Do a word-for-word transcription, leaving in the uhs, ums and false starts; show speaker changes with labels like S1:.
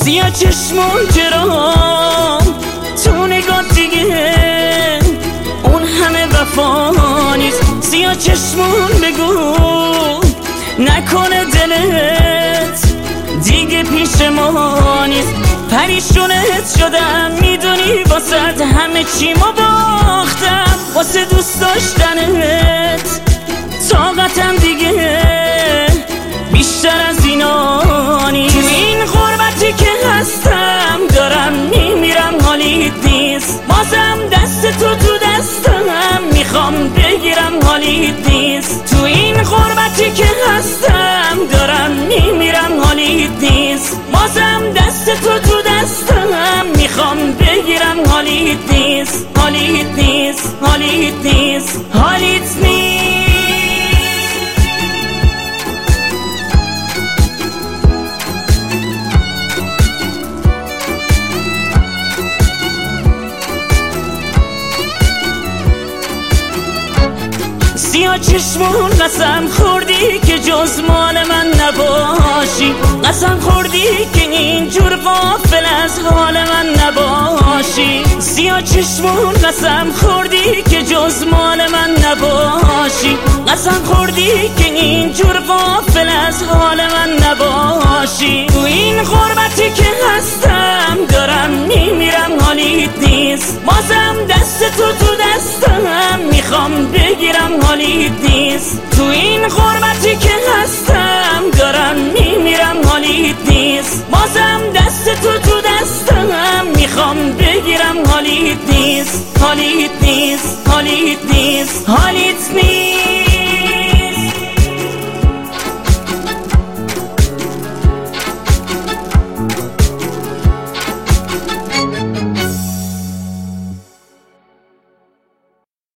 S1: سیاه چشمون چرا تو نگاه دیگه اون همه وفا نیست. سیاه چشمون بگو نکنه دلت دیگه پیش ما نیست. پریشونت شدم میدونی واسه همه چی ما باختم، واسه دوست داشتنت طاقتم دیگه بیشتر از اینا نیست. تو این غربتی که هستم دارم میمیرم حالیت نیست، بازم دست تو تو دستم میخوام بگیرم حالیت نیست. تو این غربتی که هستم دارم میمیرم حالیت نیست، بازم دست تو تو دستم میخوام بگیرم حالیت نیست. حالیت نیست حالیت نیست حالیت نیست. سیاه چشمون قسم خوردی که جز مال من نباشی، قسم خوردی که اینجور غافل از حال من نباشی. سیاه چشمون قسم خوردی که جز مال من نباشی، قسم خوردی که اینجور غافل از حال من نباشی. تو این غربتی که هستم دارم میمیرم حالیت نیست، بازم دست تو تو دستم میخوام بگیرم حالیت نیست. تو این غربتی که هستم دارم میمیرم حالیت نیست، بازم دست تو تو دستم میخوام بگیرم حالیت نیست. حالیت نیست حالیت نیست حالیت نیست.